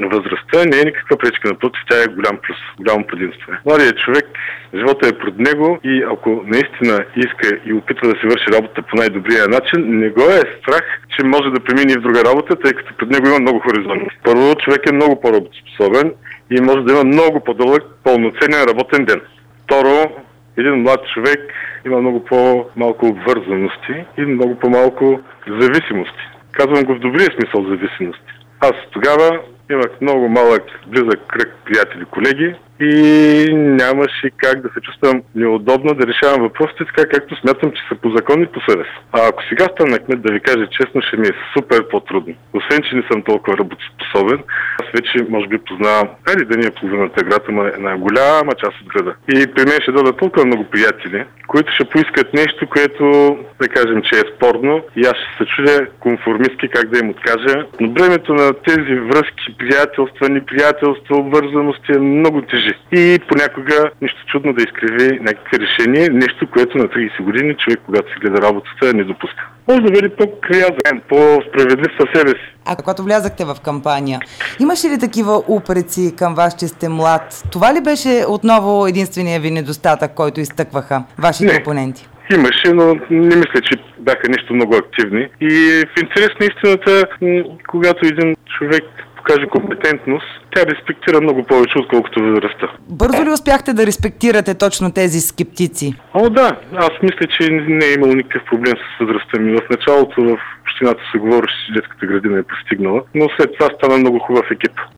възрастта не е никаква пречка, напротив, тя е голям плюс, голямо предимство. Младият човек, живота е пред него и ако наистина иска и опитва да си върши работа по най-добрия начин, не го е страх, че може да премине в друга работа, тъй като пред него има много хоризонти. Първо, човек е много по-работоспособен и може да има много по-дълъг, пълноценен работен ден. Второ, един млад човек има много по-малко обвързаности и много по-малко зависимости. Казвам го в добрия смисъл зависимости. Аз тогава имах много малък, близък кръг приятели, колеги и нямаше как да се чувствам неудобно да решавам въпросите така, както смятам, че са по закон и по съвест. А ако сега стана кмет, да ви кажа честно, ще ми е супер по-трудно. Освен, че не съм толкова работоспособен, аз вече може би познавам, да не е половината град, ама една голяма част от града. И при мен ще дойдат толкова много приятели, които ще поискат нещо, което да кажем, че е спорно и аз ще се чудя конформистки как да им откажа. Но бремето на тези връзки, приятелства, неприятелства, обвързаности е много тежи. И понякога нищо чудно да изкриви някакво решение, нещо, което на 30 години човек, когато си гледа работата, не допуска. Може да бъде по-крязен, по-справедлив със себе си. А когато влязахте в кампания, имаше ли такива упреци към вас, че сте млад? Това ли беше отново единствения ви недостатък, който изтъкваха вашите опоненти? Имаше, но не мисля, че бяха нещо много активни. И в интерес на истината, когато един човек покаже компетентност, тя респектира много повече, отколкото възрастта. Бързо ли успяхте да респектирате точно тези скептици? Да. Аз мисля, че не е имало никакъв проблем с възрастта ми. В началото в общината се говореше, че детската градина е постигнала, но след това стана много хубав екип.